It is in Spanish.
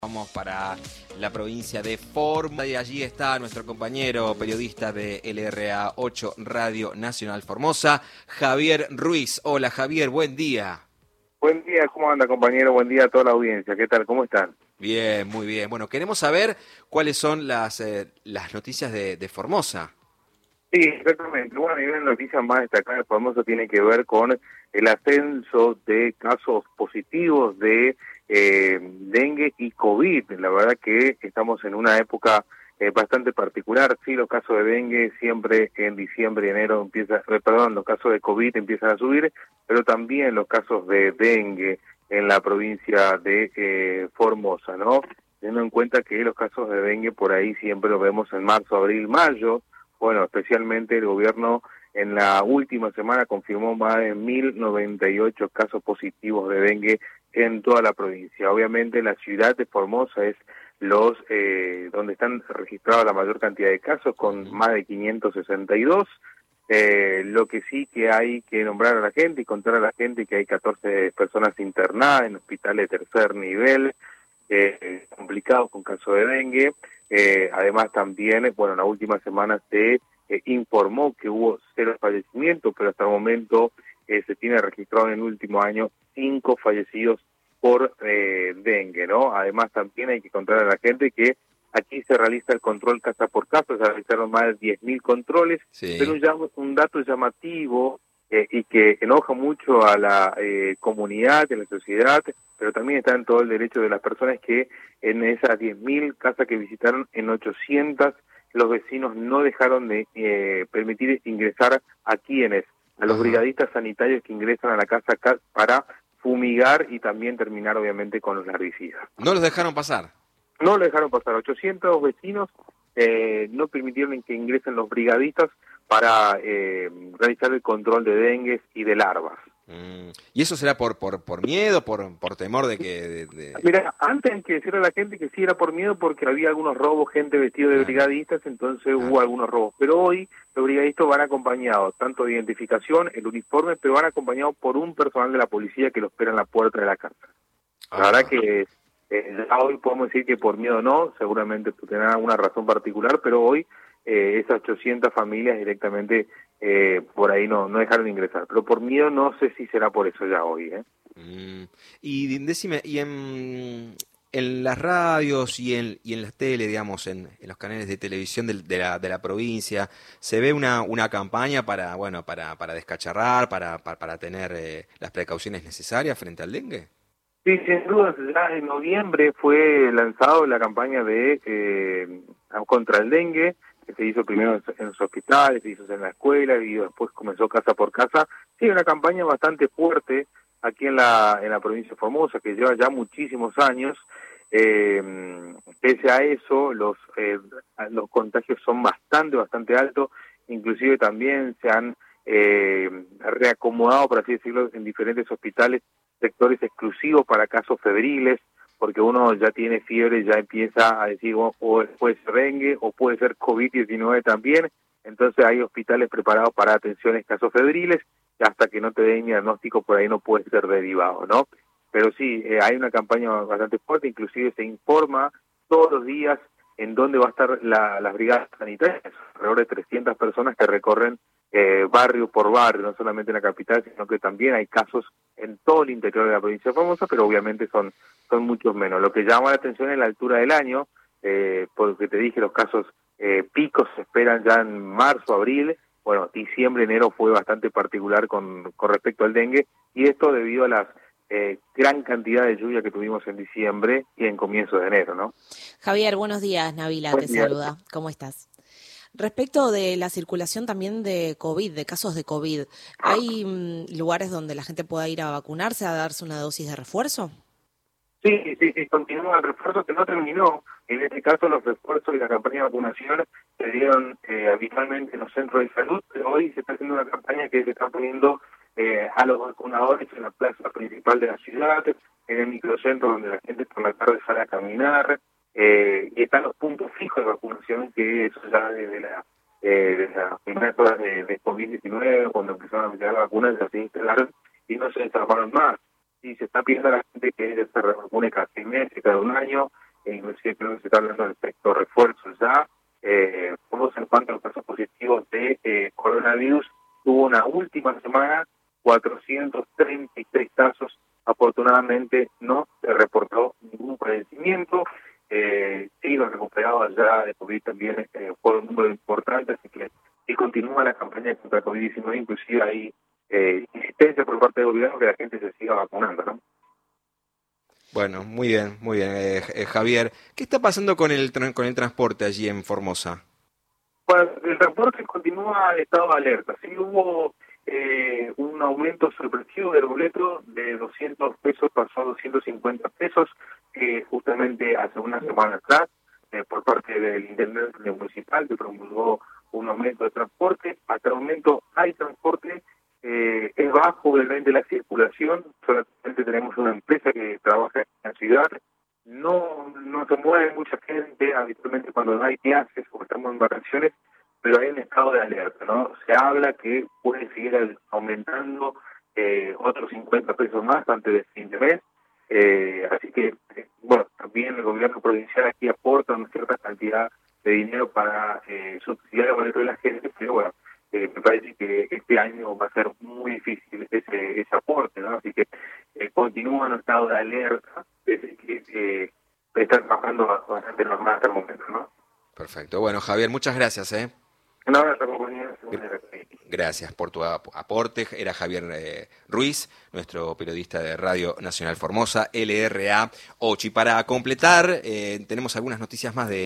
Vamos para la provincia de Formosa y allí está nuestro compañero periodista de LRA8 Radio Nacional Formosa, Javier Ruiz. Hola Javier, buen día. Buen día, ¿cómo anda compañero? Buen día a toda la audiencia. ¿Qué tal? ¿Cómo están? Bien, muy bien. Bueno, queremos saber cuáles son las noticias de Formosa. Sí, exactamente. Bueno, y una noticia más destacada de Formosa tiene que ver con el ascenso de casos positivos de dengue y COVID. La verdad que estamos en una época bastante particular. Sí, los casos de dengue siempre en diciembre y enero los casos de COVID empiezan a subir, pero también los casos de dengue en la provincia de Formosa, ¿no? Teniendo en cuenta que los casos de dengue por ahí siempre los vemos en marzo, abril, mayo. Bueno, especialmente el gobierno en la última semana confirmó más de 1.098 casos positivos de dengue en toda la provincia. Obviamente la ciudad de Formosa es donde están registrados la mayor cantidad de casos, con más de 562. Lo que sí que hay que nombrar a la gente y contar a la gente que hay 14 personas internadas en hospitales de tercer nivel, complicados con casos de dengue. Además también, bueno, en la última semana se informó que hubo 0 fallecimientos, pero hasta el momento se tiene registrado en el último año 5 fallecidos por dengue, ¿no? Además también hay que contar a la gente que aquí se realiza el control casa por casa, se realizaron más de 10.000 controles, Sí. pero un dato llamativo y que enoja mucho a la comunidad, a la sociedad, pero también está en todo el derecho de las personas que en esas 10.000 casas que visitaron, en 800 los vecinos no dejaron de permitir ingresar a los brigadistas sanitarios que ingresan a la casa para fumigar y también terminar obviamente con los larvicidas. ¿No los dejaron pasar? No lo dejaron pasar. 800 vecinos no permitieron que ingresen los brigadistas para realizar el control de dengues y de larvas. ¿Y eso será por miedo, por temor de que...? Mira, antes hay que decirle a la gente que sí era por miedo porque había algunos robos, gente vestida de brigadistas, entonces hubo algunos robos. Pero hoy los brigadistas van acompañados, tanto de identificación, el uniforme, pero van acompañados por un personal de la policía que lo espera en la puerta de la casa. La verdad que ya hoy podemos decir que por miedo no, seguramente tendrán alguna razón particular, pero hoy esas 800 familias directamente por ahí no dejaron de ingresar. Pero por miedo no sé si será por eso ya hoy. Y decime, y en las radios y en las tele, digamos, en los canales de televisión de la provincia, ¿se ve una campaña para descacharrar, para tener las precauciones necesarias frente al dengue? Sí, sin duda, ya en noviembre fue lanzado la campaña de contra el dengue, que se hizo primero en los hospitales, se hizo en la escuela y después comenzó casa por casa. Sí, una campaña bastante fuerte aquí en la provincia de Formosa, que lleva ya muchísimos años. Pese a eso, los contagios son bastante altos, inclusive también se han reacomodado, por así decirlo, en diferentes hospitales sectores exclusivos para casos febriles, porque uno ya tiene fiebre, ya empieza a decir, o puede ser dengue o puede ser COVID-19 también, entonces hay hospitales preparados para atenciones casos febriles, y hasta que no te den diagnóstico por ahí no puede ser derivado, ¿no? Pero sí, hay una campaña bastante fuerte, inclusive se informa todos los días en dónde va a estar las brigadas sanitarias, alrededor de 300 personas que recorren barrio por barrio, no solamente en la capital, sino que también hay casos en todo el interior de la provincia de Formosa, pero obviamente son muchos menos. Lo que llama la atención es la altura del año, porque te dije, los casos picos se esperan ya en marzo, abril. Bueno, diciembre, enero fue bastante particular con respecto al dengue, y esto debido a las gran cantidad de lluvia que tuvimos en diciembre y en comienzo de enero, ¿no? Javier, buenos días, Nabila te saluda. ¿Cómo estás? Respecto de la circulación también de COVID, de casos de COVID, ¿hay lugares donde la gente pueda ir a vacunarse, a darse una dosis de refuerzo? Sí, continúa el refuerzo que no terminó. En este caso, los refuerzos y la campaña de vacunación se dieron habitualmente en los centros de salud, pero hoy se está haciendo una campaña que se está poniendo a los vacunadores en la plaza principal de la ciudad, en el microcentro donde la gente por la tarde sale a caminar, y están los puntos fijos de vacunación, que eso ya desde las primeras horas de COVID-19, cuando empezaron a llegar las vacunas, ya se instalaron y no se desarmaron más. Y se está pidiendo a la gente que se vacune cada 6 meses, cada un año, inclusive creo que se está hablando del efecto refuerzo ya. Todos en cuanto a los casos positivos de coronavirus, tuvo una última semana 433 casos. Afortunadamente no se reportó ningún padecimiento. Sí, los recuperados ya de COVID también fue un número importante, así que sí continúa la campaña contra COVID-19, inclusive hay insistencia por parte del gobierno que la gente se siga vacunando, ¿no? Bueno, muy bien, Javier. ¿Qué está pasando con el transporte allí en Formosa? Bueno, el transporte continúa en estado de alerta. Sí hubo un aumento sorpresivo del boleto de 200 pesos, pasó a 250 pesos, justamente hace una semana atrás, por parte del intendente municipal que promulgó un aumento de transporte. Hasta el momento hay transporte, es bajo obviamente la circulación, solamente tenemos una empresa que trabaja en la ciudad. No se mueve mucha gente habitualmente cuando no hay clases o estamos en vacaciones, pero hay un estado de alerta, ¿no? Se habla que puede seguir aumentando otros 50 pesos más antes del fin de mes. Así que, bueno, también el gobierno provincial aquí aporta una cierta cantidad de dinero para subsidiar el boleto de la gente, pero bueno, me parece que este año va a ser muy difícil ese aporte, ¿no? Así que continúa en estado de alerta, desde que están trabajando bastante normal hasta el momento, ¿no? Perfecto. Bueno, Javier, muchas gracias, ¿eh? Un abrazo, compañeros. Gracias por tu aporte. Era Javier Ruiz, nuestro periodista de Radio Nacional Formosa, LRA 8. Y para completar, tenemos algunas noticias más de